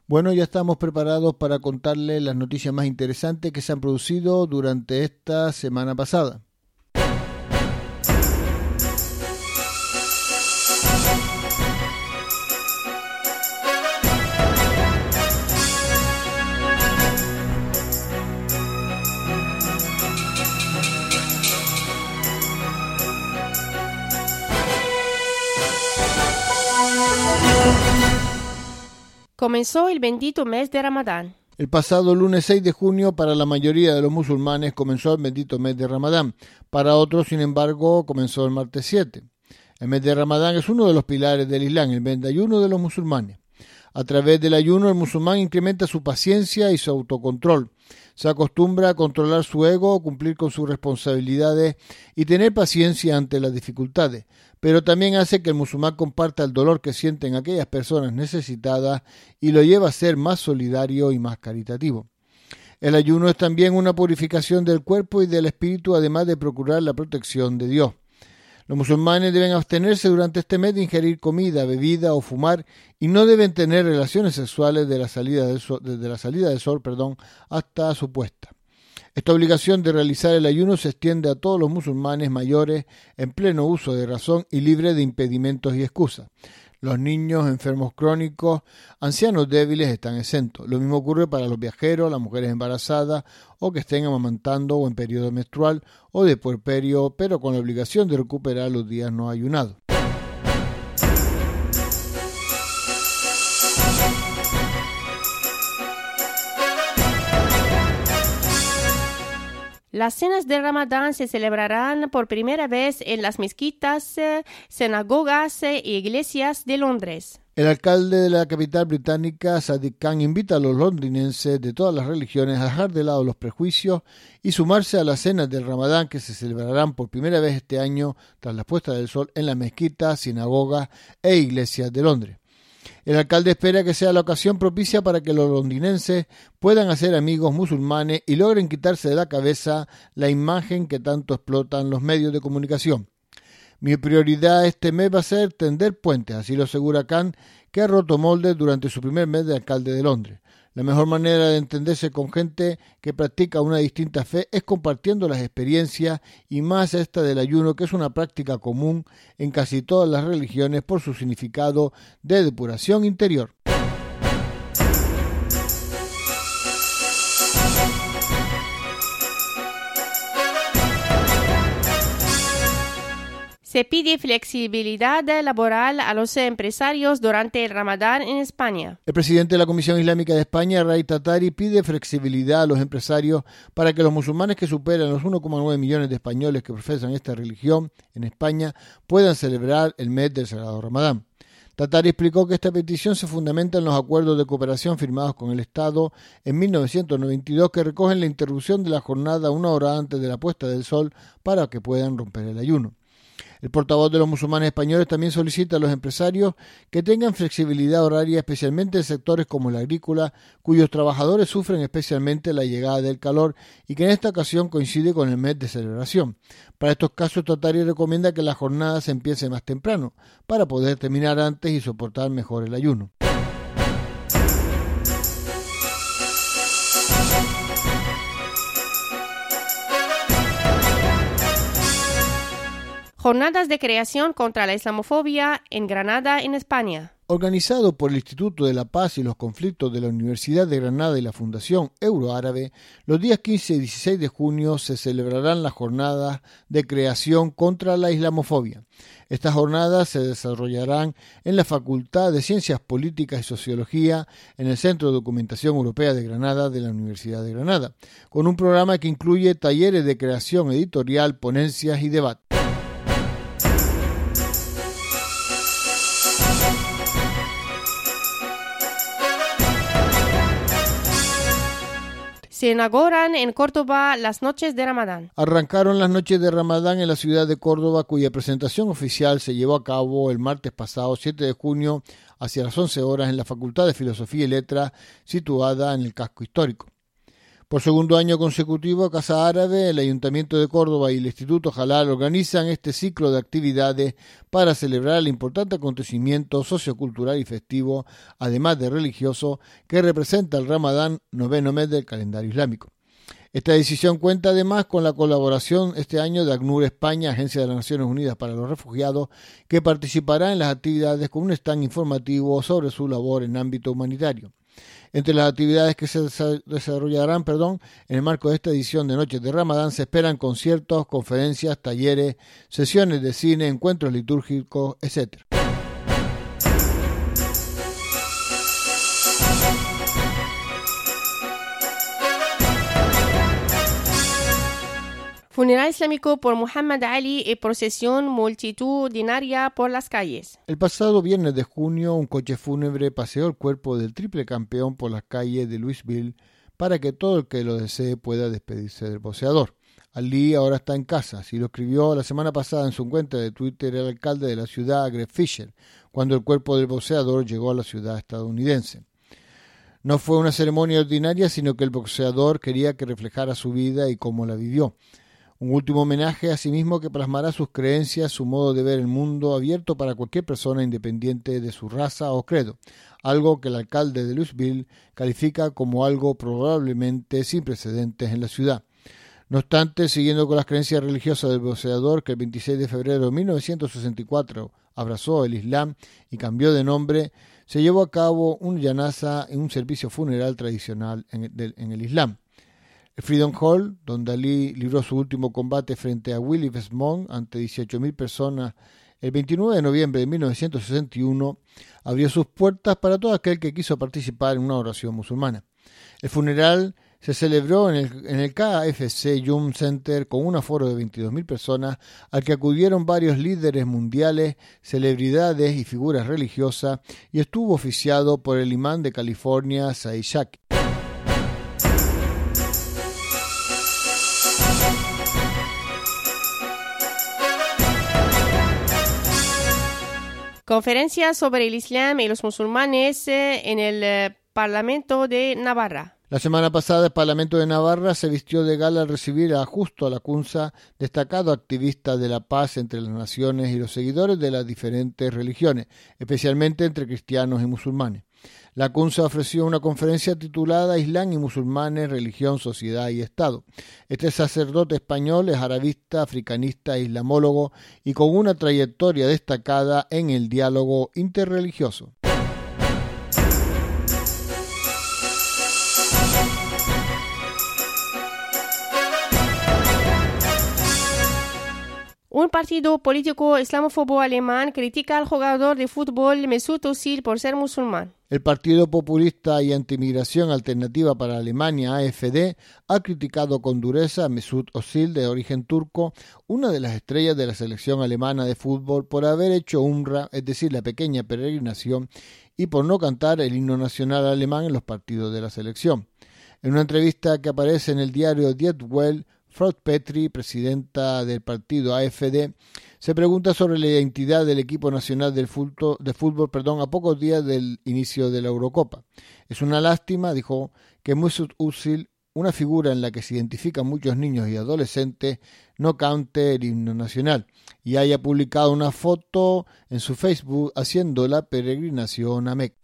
Bueno, ya estamos preparados para contarles las noticias más interesantes que se han producido durante esta semana pasada. Comenzó el bendito mes de Ramadán. El pasado lunes 6 de junio, para la mayoría de los musulmanes, comenzó el bendito mes de Ramadán. Para otros, sin embargo, comenzó el martes 7. El mes de Ramadán es uno de los pilares del Islam, el mes de ayuno de los musulmanes. A través del ayuno, el musulmán incrementa su paciencia y su autocontrol. Se acostumbra a controlar su ego, cumplir con sus responsabilidades y tener paciencia ante las dificultades. Pero también hace que el musulmán comparta el dolor que sienten aquellas personas necesitadas y lo lleva a ser más solidario y más caritativo. El ayuno es también una purificación del cuerpo y del espíritu, además de procurar la protección de Dios. Los musulmanes deben abstenerse durante este mes de ingerir comida, bebida o fumar y no deben tener relaciones sexuales desde la salida del sol hasta su puesta. Esta obligación de realizar el ayuno se extiende a todos los musulmanes mayores en pleno uso de razón y libre de impedimentos y excusas. Los niños, enfermos crónicos, ancianos débiles están exentos. Lo mismo ocurre para los viajeros, las mujeres embarazadas o que estén amamantando o en periodo menstrual o de puerperio, pero con la obligación de recuperar los días no ayunados. Las cenas de Ramadán se celebrarán por primera vez en las mezquitas, sinagogas e iglesias de Londres. El alcalde de la capital británica, Sadiq Khan, invita a los londinenses de todas las religiones a dejar de lado los prejuicios y sumarse a las cenas del Ramadán que se celebrarán por primera vez este año tras la puesta del sol en las mezquitas, sinagogas e iglesias de Londres. El alcalde espera que sea la ocasión propicia para que los londinenses puedan hacer amigos musulmanes y logren quitarse de la cabeza la imagen que tanto explotan los medios de comunicación. Mi prioridad este mes va a ser tender puentes, así lo asegura Khan, que ha roto moldes durante su primer mes de alcalde de Londres. La mejor manera de entenderse con gente que practica una distinta fe es compartiendo las experiencias y más esta del ayuno, que es una práctica común en casi todas las religiones por su significado de depuración interior. Se pide flexibilidad laboral a los empresarios durante el Ramadán en España. El presidente de la Comisión Islámica de España, Raif Tatari, pide flexibilidad a los empresarios para que los musulmanes que superan los 1,9 millones de españoles que profesan esta religión en España puedan celebrar el mes del Sagrado Ramadán. Tatari explicó que esta petición se fundamenta en los acuerdos de cooperación firmados con el Estado en 1992 que recogen la interrupción de la jornada 1 hora antes de la puesta del sol para que puedan romper el ayuno. El portavoz de los musulmanes españoles también solicita a los empresarios que tengan flexibilidad horaria, especialmente en sectores como el agrícola, cuyos trabajadores sufren especialmente la llegada del calor y que en esta ocasión coincide con el mes de celebración. Para estos casos, Tatari recomienda que la jornada se empiece más temprano, para poder terminar antes y soportar mejor el ayuno. Jornadas de creación contra la islamofobia en Granada, en España. Organizado por el Instituto de la Paz y los Conflictos de la Universidad de Granada y la Fundación Euroárabe, los días 15 y 16 de junio se celebrarán las jornadas de creación contra la islamofobia. Estas jornadas se desarrollarán en la Facultad de Ciencias Políticas y Sociología en el Centro de Documentación Europea de Granada de la Universidad de Granada, con un programa que incluye talleres de creación editorial, ponencias y debate. Se inauguran en Córdoba las noches de Ramadán. Arrancaron las noches de Ramadán en la ciudad de Córdoba, cuya presentación oficial se llevó a cabo el martes pasado, 7 de junio, hacia las 11 horas en la Facultad de Filosofía y Letras, situada en el casco histórico. Por segundo año consecutivo, Casa Árabe, el Ayuntamiento de Córdoba y el Instituto Halal organizan este ciclo de actividades para celebrar el importante acontecimiento sociocultural y festivo, además de religioso, que representa el Ramadán, noveno mes del calendario islámico. Esta decisión cuenta además con la colaboración este año de ACNUR España, Agencia de las Naciones Unidas para los Refugiados, que participará en las actividades con un stand informativo sobre su labor en ámbito humanitario. Entre las actividades que se desarrollarán en el marco de esta edición de Noches de Ramadán se esperan conciertos, conferencias, talleres, sesiones de cine, encuentros litúrgicos, etc. Funeral islámico por Muhammad Ali y procesión multitudinaria por las calles. El pasado viernes de junio, un coche fúnebre paseó el cuerpo del triple campeón por las calles de Louisville para que todo el que lo desee pueda despedirse del boxeador. Ali ahora está en casa, así lo escribió la semana pasada en su cuenta de Twitter el alcalde de la ciudad, Greg Fisher, cuando el cuerpo del boxeador llegó a la ciudad estadounidense. No fue una ceremonia ordinaria, sino que el boxeador quería que reflejara su vida y cómo la vivió. Un último homenaje a sí mismo que plasmará sus creencias, su modo de ver el mundo, abierto para cualquier persona independiente de su raza o credo, algo que el alcalde de Louisville califica como algo probablemente sin precedentes en la ciudad. No obstante, siguiendo con las creencias religiosas del boxeador, que el 26 de febrero de 1964 abrazó el Islam y cambió de nombre, se llevó a cabo un janaza en un servicio funeral tradicional en el Islam. El Freedom Hall, donde Ali libró su último combate frente a Willie Besmont ante 18.000 personas el 29 de noviembre de 1961, abrió sus puertas para todo aquel que quiso participar en una oración musulmana. El funeral se celebró en el KFC Yum Center con un aforo de 22.000 personas, al que acudieron varios líderes mundiales, celebridades y figuras religiosas, y estuvo oficiado por el imán de California, Said Shaki. Conferencia sobre el Islam y los musulmanes en el Parlamento de Navarra. La semana pasada el Parlamento de Navarra se vistió de gala al recibir a Justo Lacunza, destacado activista de la paz entre las naciones y los seguidores de las diferentes religiones, especialmente entre cristianos y musulmanes. Lacunza ofreció una conferencia titulada Islam y musulmanes, religión, sociedad y Estado. Este sacerdote español es arabista, africanista e islamólogo y con una trayectoria destacada en el diálogo interreligioso. Un partido político islamófobo alemán critica al jugador de fútbol Mesut Özil por ser musulmán. El Partido Populista y Antimigración Alternativa para Alemania, AfD, ha criticado con dureza a Mesut Özil, de origen turco, una de las estrellas de la selección alemana de fútbol, por haber hecho Umra, es decir, la pequeña peregrinación, y por no cantar el himno nacional alemán en los partidos de la selección. En una entrevista que aparece en el diario Die Welt, Frau Petri, presidenta del partido AfD, se pregunta sobre la identidad del equipo nacional de fútbol a pocos días del inicio de la Eurocopa. Es una lástima, dijo, que Mesut Özil, una figura en la que se identifican muchos niños y adolescentes, no cante el himno nacional y haya publicado una foto en su Facebook haciendo la peregrinación a Meca.